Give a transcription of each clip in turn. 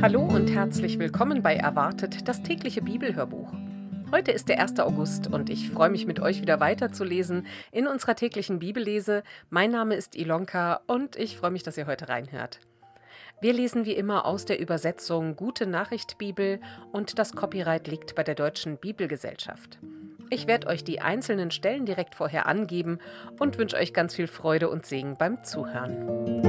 Hallo und herzlich willkommen bei Erwartet, das tägliche Bibelhörbuch. Heute ist der 1. August und ich freue mich, mit euch wieder weiterzulesen in unserer täglichen Bibellese. Mein Name ist Ilonka und ich freue mich, dass ihr heute reinhört. Wir lesen wie immer aus der Übersetzung Gute Nachricht Bibel und das Copyright liegt bei der Deutschen Bibelgesellschaft. Ich werde euch die einzelnen Stellen direkt vorher angeben und wünsche euch ganz viel Freude und Segen beim Zuhören.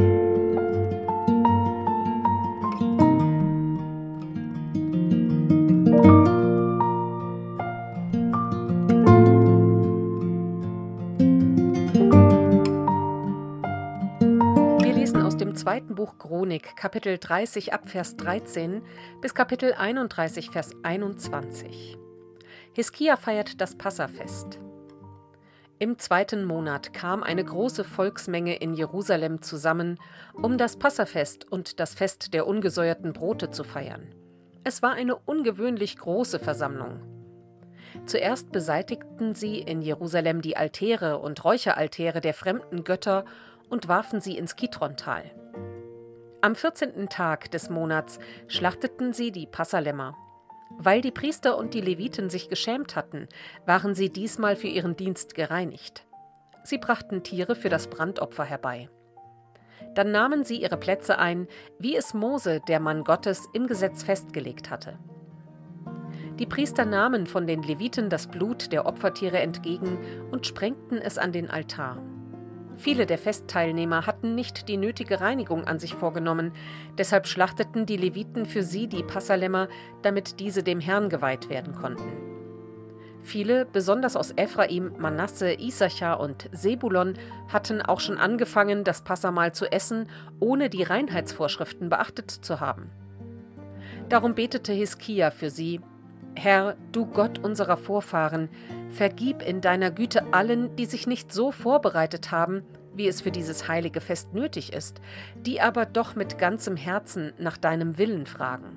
Im zweiten Buch Chronik, Kapitel 30 ab Vers 13 bis Kapitel 31, Vers 21. Hiskia feiert das Passafest. Im 2. Monat kam eine große Volksmenge in Jerusalem zusammen, um das Passafest und das Fest der ungesäuerten Brote zu feiern. Es war eine ungewöhnlich große Versammlung. Zuerst beseitigten sie in Jerusalem die Altäre und Räucheraltäre der fremden Götter und warfen sie ins Kidrontal. Am 14. Tag des Monats schlachteten sie die Passalämmer. Weil die Priester und die Leviten sich geschämt hatten, waren sie diesmal für ihren Dienst gereinigt. Sie brachten Tiere für das Brandopfer herbei. Dann nahmen sie ihre Plätze ein, wie es Mose, der Mann Gottes, im Gesetz festgelegt hatte. Die Priester nahmen von den Leviten das Blut der Opfertiere entgegen und sprengten es an den Altar. Viele der Festteilnehmer hatten nicht die nötige Reinigung an sich vorgenommen, deshalb schlachteten die Leviten für sie die Passalämmer, damit diese dem Herrn geweiht werden konnten. Viele, besonders aus Ephraim, Manasse, Issachar und Sebulon, hatten auch schon angefangen, das Passamahl zu essen, ohne die Reinheitsvorschriften beachtet zu haben. Darum betete Hiskia für sie: Herr, du Gott unserer Vorfahren, vergib in deiner Güte allen, die sich nicht so vorbereitet haben, wie es für dieses heilige Fest nötig ist, die aber doch mit ganzem Herzen nach deinem Willen fragen.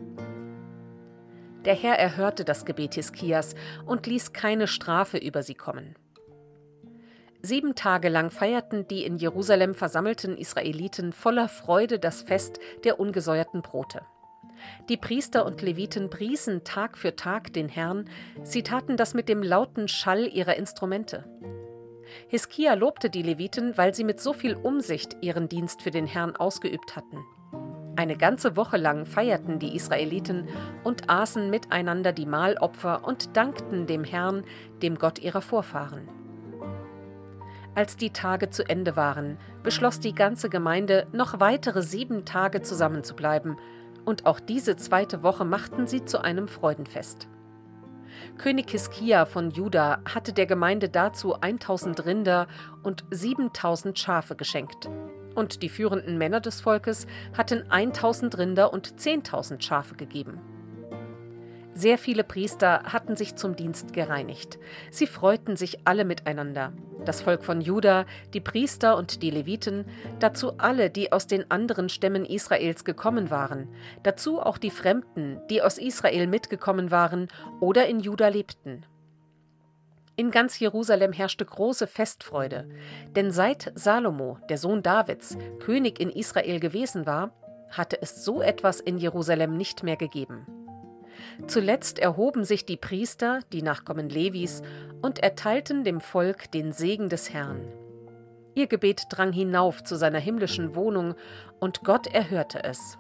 Der Herr erhörte das Gebet Hiskias und ließ keine Strafe über sie kommen. 7 Tage lang feierten die in Jerusalem versammelten Israeliten voller Freude das Fest der ungesäuerten Brote. Die Priester und Leviten priesen Tag für Tag den Herrn, sie taten das mit dem lauten Schall ihrer Instrumente. Hiskia lobte die Leviten, weil sie mit so viel Umsicht ihren Dienst für den Herrn ausgeübt hatten. Eine ganze Woche lang feierten die Israeliten und aßen miteinander die Mahlopfer und dankten dem Herrn, dem Gott ihrer Vorfahren. Als die Tage zu Ende waren, beschloss die ganze Gemeinde, noch weitere 7 Tage zusammenzubleiben, und auch diese 2. Woche machten sie zu einem Freudenfest. König Hiskia von Juda hatte der Gemeinde dazu 1000 Rinder und 7000 Schafe geschenkt. Und die führenden Männer des Volkes hatten 1000 Rinder und 10.000 Schafe gegeben. Sehr viele Priester hatten sich zum Dienst gereinigt. Sie freuten sich alle miteinander. Das Volk von Juda, die Priester und die Leviten, dazu alle, die aus den anderen Stämmen Israels gekommen waren, dazu auch die Fremden, die aus Israel mitgekommen waren oder in Juda lebten. In ganz Jerusalem herrschte große Festfreude, denn seit Salomo, der Sohn Davids, König in Israel gewesen war, hatte es so etwas in Jerusalem nicht mehr gegeben. Zuletzt erhoben sich die Priester, die Nachkommen Levis, und erteilten dem Volk den Segen des Herrn. Ihr Gebet drang hinauf zu seiner himmlischen Wohnung, und Gott erhörte es.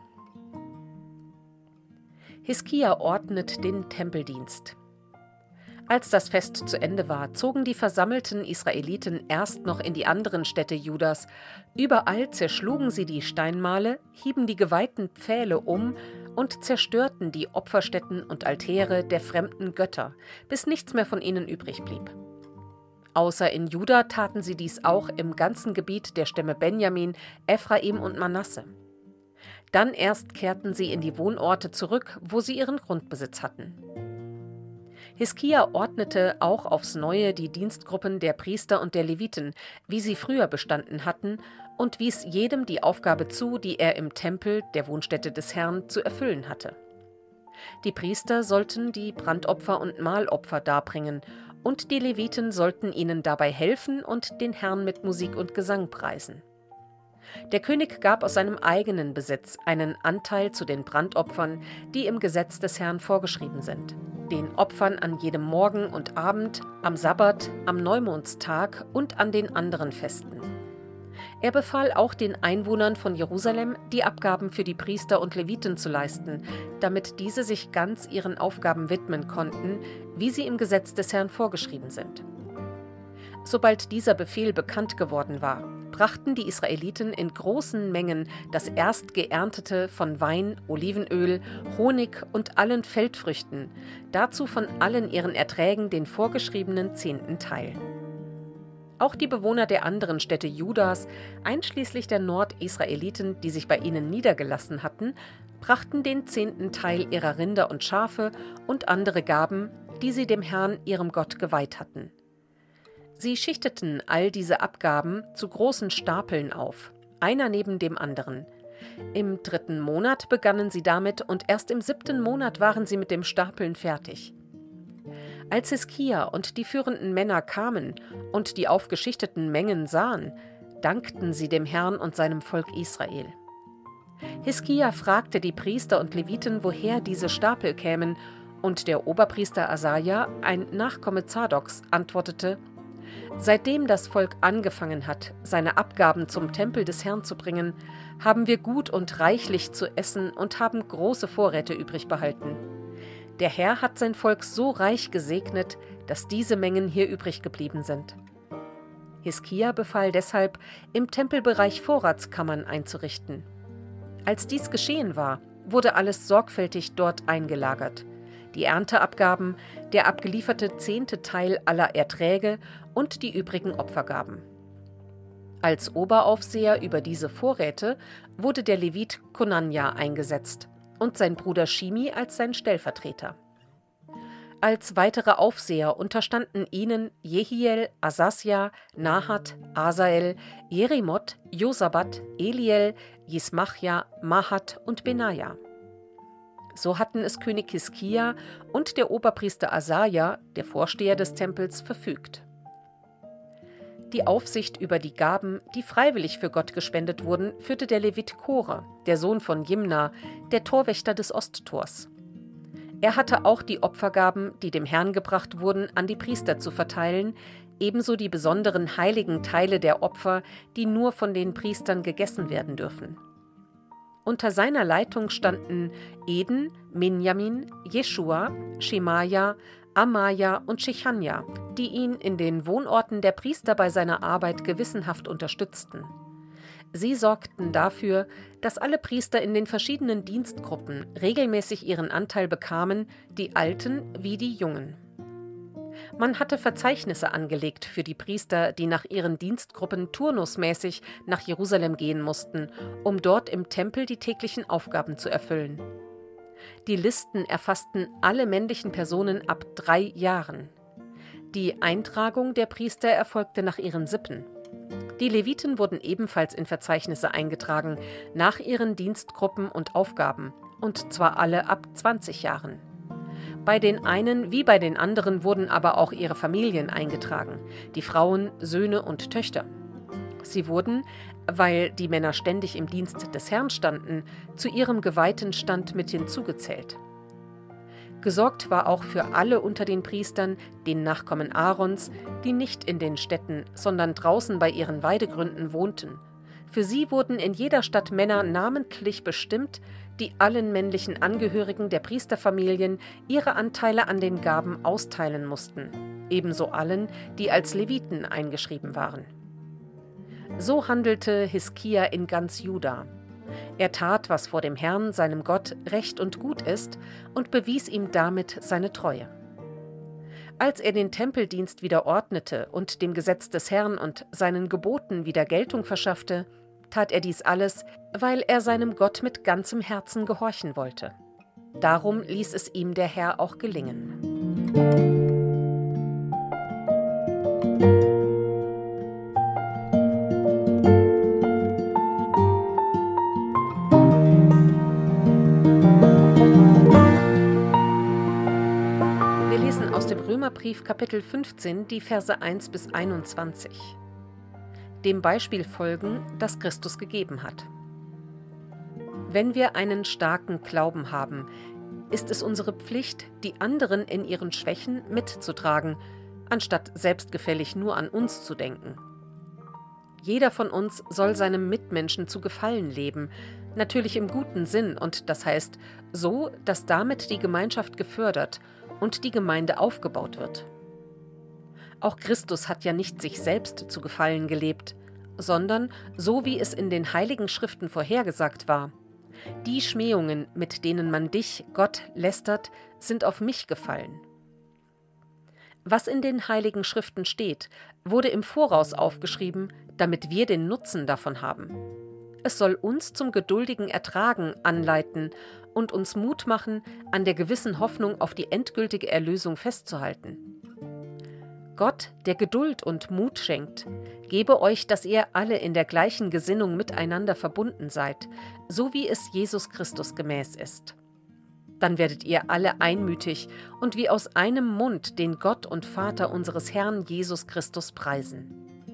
Hiskia ordnet den Tempeldienst. Als das Fest zu Ende war, zogen die versammelten Israeliten erst noch in die anderen Städte Judas. Überall zerschlugen sie die Steinmale, hieben die geweihten Pfähle um und zerstörten die Opferstätten und Altäre der fremden Götter, bis nichts mehr von ihnen übrig blieb. Außer in Juda taten sie dies auch im ganzen Gebiet der Stämme Benjamin, Ephraim und Manasse. Dann erst kehrten sie in die Wohnorte zurück, wo sie ihren Grundbesitz hatten. Hiskia ordnete auch aufs Neue die Dienstgruppen der Priester und der Leviten, wie sie früher bestanden hatten, und wies jedem die Aufgabe zu, die er im Tempel, der Wohnstätte des Herrn, zu erfüllen hatte. Die Priester sollten die Brandopfer und Mahlopfer darbringen, und die Leviten sollten ihnen dabei helfen und den Herrn mit Musik und Gesang preisen. Der König gab aus seinem eigenen Besitz einen Anteil zu den Brandopfern, die im Gesetz des Herrn vorgeschrieben sind, den Opfern an jedem Morgen und Abend, am Sabbat, am Neumondstag und an den anderen Festen. Er befahl auch den Einwohnern von Jerusalem, die Abgaben für die Priester und Leviten zu leisten, damit diese sich ganz ihren Aufgaben widmen konnten, wie sie im Gesetz des Herrn vorgeschrieben sind. Sobald dieser Befehl bekannt geworden war, brachten die Israeliten in großen Mengen das Erstgeerntete von Wein, Olivenöl, Honig und allen Feldfrüchten, dazu von allen ihren Erträgen den vorgeschriebenen 10. Teil. Auch die Bewohner der anderen Städte Judas, einschließlich der Nordisraeliten, die sich bei ihnen niedergelassen hatten, brachten den 10. Teil ihrer Rinder und Schafe und andere Gaben, die sie dem Herrn, ihrem Gott, geweiht hatten. Sie schichteten all diese Abgaben zu großen Stapeln auf, einer neben dem anderen. Im 3. Monat begannen sie damit und erst im 7. Monat waren sie mit dem Stapeln fertig. Als Hiskia und die führenden Männer kamen und die aufgeschichteten Mengen sahen, dankten sie dem Herrn und seinem Volk Israel. Hiskia fragte die Priester und Leviten, woher diese Stapel kämen, und der Oberpriester Asaja, ein Nachkomme Zadoks, antwortete: Seitdem das Volk angefangen hat, seine Abgaben zum Tempel des Herrn zu bringen, haben wir gut und reichlich zu essen und haben große Vorräte übrig behalten. Der Herr hat sein Volk so reich gesegnet, dass diese Mengen hier übrig geblieben sind. Hiskia befahl deshalb, im Tempelbereich Vorratskammern einzurichten. Als dies geschehen war, wurde alles sorgfältig dort eingelagert: die Ernteabgaben, der abgelieferte 10. Teil aller Erträge und die übrigen Opfergaben. Als Oberaufseher über diese Vorräte wurde der Levit Konanja eingesetzt und sein Bruder Shimi als sein Stellvertreter. Als weitere Aufseher unterstanden ihnen Jehiel, Asasja, Nahat, Asael, Jerimoth, Josabat, Eliel, Jismachja, Mahat und Benaja. So hatten es König Hiskia und der Oberpriester Asaja, der Vorsteher des Tempels, verfügt. Die Aufsicht über die Gaben, die freiwillig für Gott gespendet wurden, führte der Levit Kore, der Sohn von Jimna, der Torwächter des Osttors. Er hatte auch die Opfergaben, die dem Herrn gebracht wurden, an die Priester zu verteilen, ebenso die besonderen heiligen Teile der Opfer, die nur von den Priestern gegessen werden dürfen. Unter seiner Leitung standen Eden, Minjamin, Jeschua, Schemaja, Amaja und Shechanja, die ihn in den Wohnorten der Priester bei seiner Arbeit gewissenhaft unterstützten. Sie sorgten dafür, dass alle Priester in den verschiedenen Dienstgruppen regelmäßig ihren Anteil bekamen, die Alten wie die Jungen. Man hatte Verzeichnisse angelegt für die Priester, die nach ihren Dienstgruppen turnusmäßig nach Jerusalem gehen mussten, um dort im Tempel die täglichen Aufgaben zu erfüllen. Die Listen erfassten alle männlichen Personen ab 3 Jahren. Die Eintragung der Priester erfolgte nach ihren Sippen. Die Leviten wurden ebenfalls in Verzeichnisse eingetragen, nach ihren Dienstgruppen und Aufgaben, und zwar alle ab 20 Jahren. Bei den einen wie bei den anderen wurden aber auch ihre Familien eingetragen, die Frauen, Söhne und Töchter. Sie wurden, weil die Männer ständig im Dienst des Herrn standen, zu ihrem geweihten Stand mit hinzugezählt. Gesorgt war auch für alle unter den Priestern, den Nachkommen Aarons, die nicht in den Städten, sondern draußen bei ihren Weidegründen wohnten. Für sie wurden in jeder Stadt Männer namentlich bestimmt, die allen männlichen Angehörigen der Priesterfamilien ihre Anteile an den Gaben austeilen mussten, ebenso allen, die als Leviten eingeschrieben waren. So handelte Hiskia in ganz Juda. Er tat, was vor dem Herrn, seinem Gott, recht und gut ist, und bewies ihm damit seine Treue. Als er den Tempeldienst wieder ordnete und dem Gesetz des Herrn und seinen Geboten wieder Geltung verschaffte, tat er dies alles, weil er seinem Gott mit ganzem Herzen gehorchen wollte. Darum ließ es ihm der Herr auch gelingen. Wir lesen aus dem Römerbrief Kapitel 15 die Verse 1 bis 21. dem Beispiel folgen, das Christus gegeben hat. Wenn wir einen starken Glauben haben, ist es unsere Pflicht, die anderen in ihren Schwächen mitzutragen, anstatt selbstgefällig nur an uns zu denken. Jeder von uns soll seinem Mitmenschen zu Gefallen leben, natürlich im guten Sinn, und das heißt so, dass damit die Gemeinschaft gefördert und die Gemeinde aufgebaut wird. Auch Christus hat ja nicht sich selbst zu Gefallen gelebt, sondern so wie es in den Heiligen Schriften vorhergesagt war: Die Schmähungen, mit denen man dich, Gott, lästert, sind auf mich gefallen. Was in den Heiligen Schriften steht, wurde im Voraus aufgeschrieben, damit wir den Nutzen davon haben. Es soll uns zum geduldigen Ertragen anleiten und uns Mut machen, an der gewissen Hoffnung auf die endgültige Erlösung festzuhalten. Gott, der Geduld und Mut schenkt, gebe euch, dass ihr alle in der gleichen Gesinnung miteinander verbunden seid, so wie es Jesus Christus gemäß ist. Dann werdet ihr alle einmütig und wie aus einem Mund den Gott und Vater unseres Herrn Jesus Christus preisen.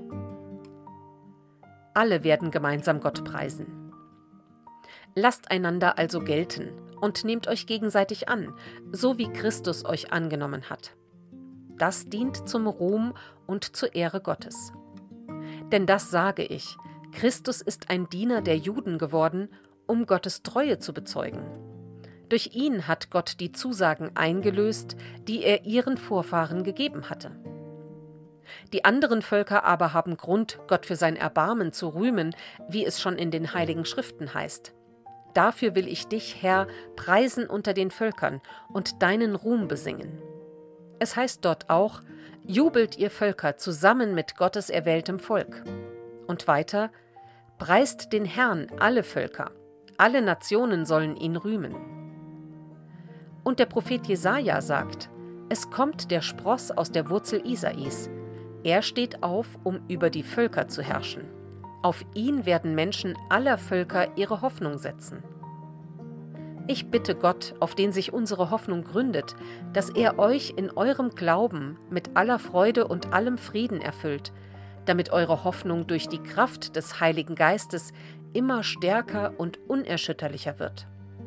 Alle werden gemeinsam Gott preisen. Lasst einander also gelten und nehmt euch gegenseitig an, so wie Christus euch angenommen hat. Das dient zum Ruhm und zur Ehre Gottes. Denn das sage ich: Christus ist ein Diener der Juden geworden, um Gottes Treue zu bezeugen. Durch ihn hat Gott die Zusagen eingelöst, die er ihren Vorfahren gegeben hatte. Die anderen Völker aber haben Grund, Gott für sein Erbarmen zu rühmen, wie es schon in den Heiligen Schriften heißt. Dafür will ich dich, Herr, preisen unter den Völkern und deinen Ruhm besingen. Es heißt dort auch: Jubelt ihr Völker zusammen mit Gottes erwähltem Volk. Und weiter: Preist den Herrn alle Völker, alle Nationen sollen ihn rühmen. Und der Prophet Jesaja sagt: Es kommt der Spross aus der Wurzel Isais. Er steht auf, um über die Völker zu herrschen. Auf ihn werden Menschen aller Völker ihre Hoffnung setzen. Ich bitte Gott, auf den sich unsere Hoffnung gründet, dass er euch in eurem Glauben mit aller Freude und allem Frieden erfüllt, damit eure Hoffnung durch die Kraft des Heiligen Geistes immer stärker und unerschütterlicher wird.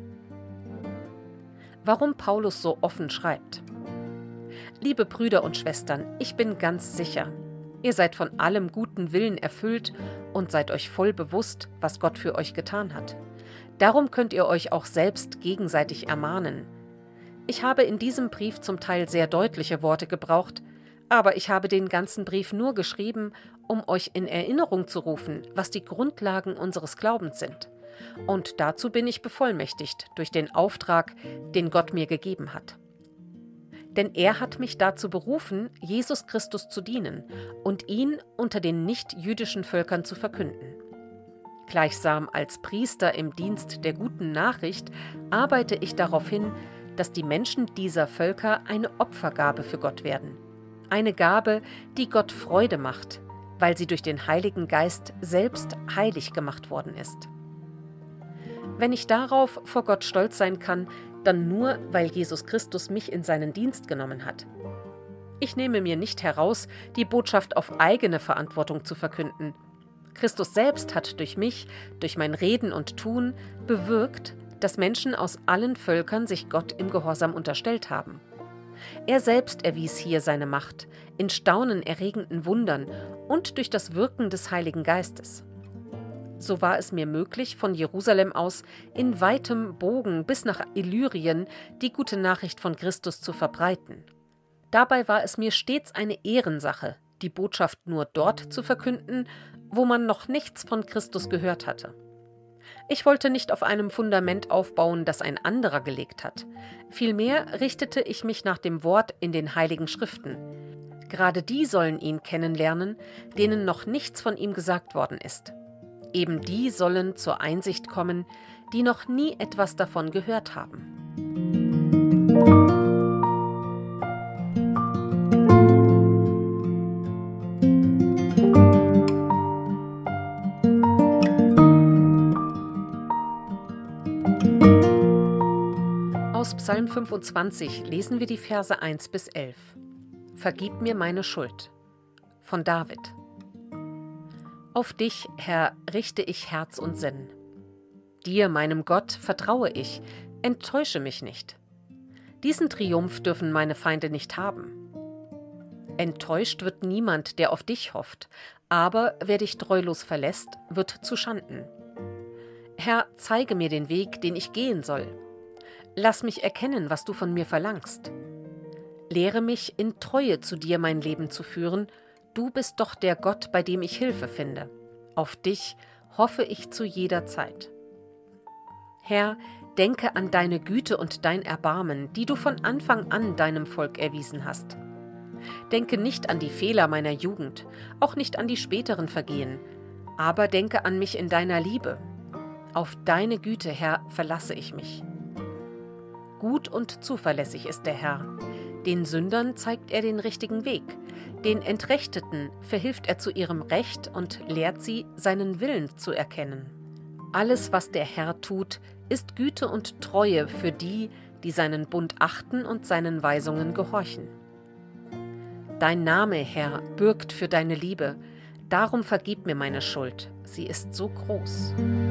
Warum Paulus so offen schreibt? Liebe Brüder und Schwestern, ich bin ganz sicher, ihr seid von allem guten Willen erfüllt und seid euch voll bewusst, was Gott für euch getan hat. Darum könnt ihr euch auch selbst gegenseitig ermahnen. Ich habe in diesem Brief zum Teil sehr deutliche Worte gebraucht, aber ich habe den ganzen Brief nur geschrieben, um euch in Erinnerung zu rufen, was die Grundlagen unseres Glaubens sind. Und dazu bin ich bevollmächtigt durch den Auftrag, den Gott mir gegeben hat. Denn er hat mich dazu berufen, Jesus Christus zu dienen und ihn unter den nicht-jüdischen Völkern zu verkünden. Gleichsam als Priester im Dienst der guten Nachricht arbeite ich darauf hin, dass die Menschen dieser Völker eine Opfergabe für Gott werden. Eine Gabe, die Gott Freude macht, weil sie durch den Heiligen Geist selbst heilig gemacht worden ist. Wenn ich darauf vor Gott stolz sein kann, dann nur, weil Jesus Christus mich in seinen Dienst genommen hat. Ich nehme mir nicht heraus, die Botschaft auf eigene Verantwortung zu verkünden. Christus selbst hat durch mich, durch mein Reden und Tun, bewirkt, dass Menschen aus allen Völkern sich Gott im Gehorsam unterstellt haben. Er selbst erwies hier seine Macht, in staunenerregenden Wundern und durch das Wirken des Heiligen Geistes. So war es mir möglich, von Jerusalem aus in weitem Bogen bis nach Illyrien die gute Nachricht von Christus zu verbreiten. Dabei war es mir stets eine Ehrensache, die Botschaft nur dort zu verkünden, wo man noch nichts von Christus gehört hatte. Ich wollte nicht auf einem Fundament aufbauen, das ein anderer gelegt hat. Vielmehr richtete ich mich nach dem Wort in den Heiligen Schriften. Gerade die sollen ihn kennenlernen, denen noch nichts von ihm gesagt worden ist. Eben die sollen zur Einsicht kommen, die noch nie etwas davon gehört haben. Aus Psalm 25 lesen wir die Verse 1 bis 11. Vergib mir meine Schuld. Von David. Auf dich, Herr, richte ich Herz und Sinn. Dir, meinem Gott, vertraue ich, enttäusche mich nicht. Diesen Triumph dürfen meine Feinde nicht haben. Enttäuscht wird niemand, der auf dich hofft, aber wer dich treulos verlässt, wird zu Schanden. Herr, zeige mir den Weg, den ich gehen soll. Lass mich erkennen, was du von mir verlangst. Lehre mich, in Treue zu dir mein Leben zu führen. Du bist doch der Gott, bei dem ich Hilfe finde. Auf dich hoffe ich zu jeder Zeit. Herr, denke an deine Güte und dein Erbarmen, die du von Anfang an deinem Volk erwiesen hast. Denke nicht an die Fehler meiner Jugend, auch nicht an die späteren Vergehen, aber denke an mich in deiner Liebe. Auf deine Güte, Herr, verlasse ich mich. Gut und zuverlässig ist der Herr. Den Sündern zeigt er den richtigen Weg. Den Entrechteten verhilft er zu ihrem Recht und lehrt sie, seinen Willen zu erkennen. Alles, was der Herr tut, ist Güte und Treue für die, die seinen Bund achten und seinen Weisungen gehorchen. Dein Name, Herr, bürgt für deine Liebe. Darum vergib mir meine Schuld. Sie ist so groß.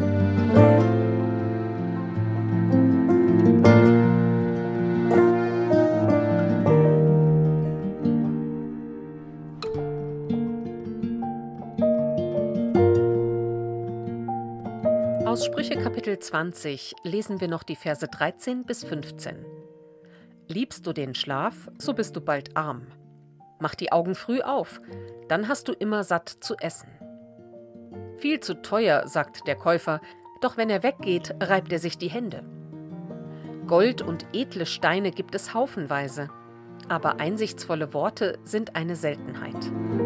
Aus Sprüche Kapitel 20 lesen wir noch die Verse 13 bis 15. Liebst du den Schlaf, so bist du bald arm. Mach die Augen früh auf, dann hast du immer satt zu essen. Viel zu teuer, sagt der Käufer, doch wenn er weggeht, reibt er sich die Hände. Gold und edle Steine gibt es haufenweise, aber einsichtsvolle Worte sind eine Seltenheit.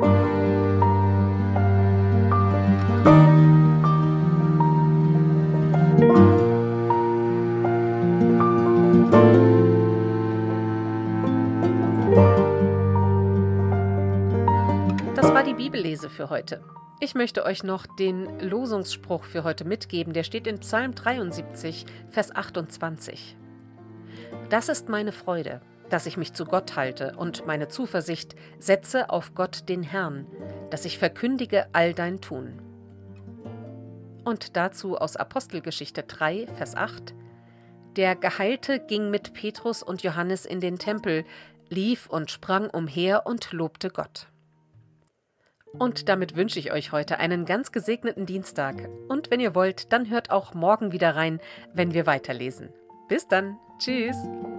Das war die Bibellese für heute. Ich möchte euch noch den Losungsspruch für heute mitgeben, der steht in Psalm 73, Vers 28. Das ist meine Freude, dass ich mich zu Gott halte und meine Zuversicht setze auf Gott den Herrn, dass ich verkündige all dein Tun. Und dazu aus Apostelgeschichte 3, Vers 8. Der Geheilte ging mit Petrus und Johannes in den Tempel, lief und sprang umher und lobte Gott. Und damit wünsche ich euch heute einen ganz gesegneten Dienstag. Und wenn ihr wollt, dann hört auch morgen wieder rein, wenn wir weiterlesen. Bis dann. Tschüss.